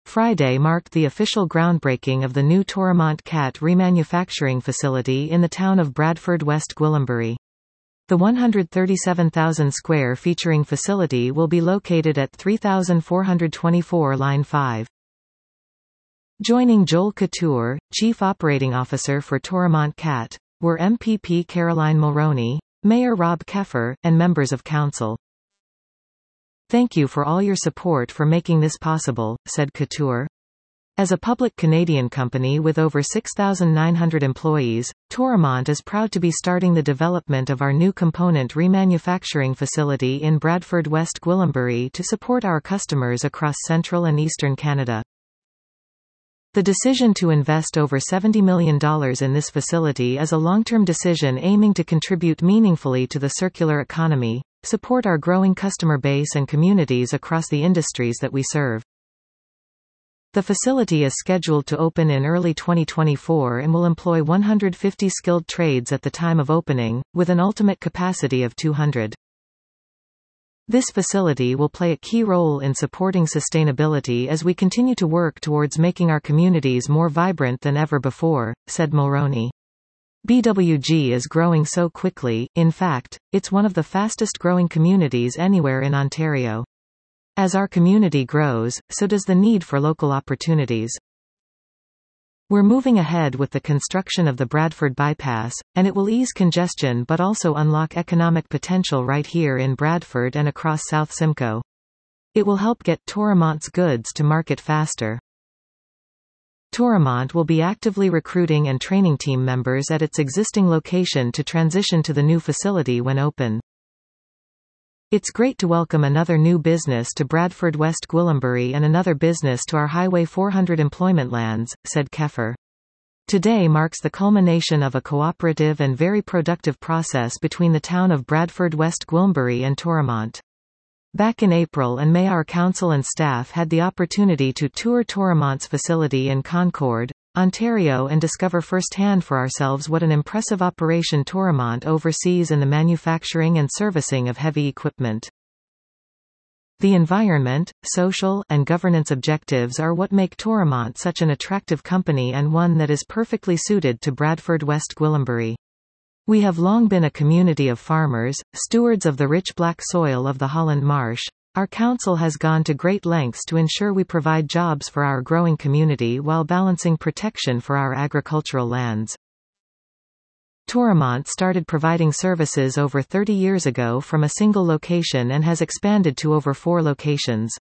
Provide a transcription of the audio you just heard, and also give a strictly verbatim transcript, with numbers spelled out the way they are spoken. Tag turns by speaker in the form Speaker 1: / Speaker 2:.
Speaker 1: Friday marked the official groundbreaking of the new Toromont Cat remanufacturing facility in the town of Bradford, West Gwillimbury. The one hundred thirty-seven thousand square featuring facility will be located at three thousand four hundred twenty-four Line five. Joining Joel Couture, Chief Operating Officer for Toromont Cat, were M P P Caroline Mulroney, Mayor Rob Keffer, and members of council. "Thank you for all your support for making this possible," said Couture. As a public Canadian company with over six thousand nine hundred employees, Toromont is proud to be starting the development of our new component remanufacturing facility in Bradford, West Gwillimbury to support our customers across central and eastern Canada. The decision to invest over seventy million dollars in this facility is a long-term decision aiming to contribute meaningfully to the circular economy, support our growing customer base and communities across the industries that we serve. The facility is scheduled to open in early twenty twenty-four and will employ one hundred fifty skilled trades at the time of opening, with an ultimate capacity of two hundred. This facility will play a key role in supporting sustainability as we continue to work towards making our communities more vibrant than ever before, said Mulroney. B W G is growing so quickly, in fact, it's one of the fastest growing communities anywhere in Ontario. As our community grows, so does the need for local opportunities. We're moving ahead with the construction of the Bradford Bypass, and it will ease congestion but also unlock economic potential right here in Bradford and across South Simcoe. It will help get Toromont's goods to market faster. Toromont will be actively recruiting and training team members at its existing location to transition to the new facility when open. "It's great to welcome another new business to Bradford, West Gwillimbury and another business to our Highway four hundred employment lands," said Keffer. "Today marks the culmination of a cooperative and very productive process between the town of Bradford, West Gwillimbury and Toromont. Back in April and May our council and staff had the opportunity to tour Toromont's facility in Concord, Ontario and discover firsthand for ourselves what an impressive operation Toromont oversees in the manufacturing and servicing of heavy equipment. The environment, social, and governance objectives are what make Toromont such an attractive company and one that is perfectly suited to Bradford, West Gwillimbury. We have long been a community of farmers, stewards of the rich black soil of the Holland Marsh. Our council has gone to great lengths to ensure we provide jobs for our growing community while balancing protection for our agricultural lands. Toromont started providing services over thirty years ago from a single location and has expanded to over four locations.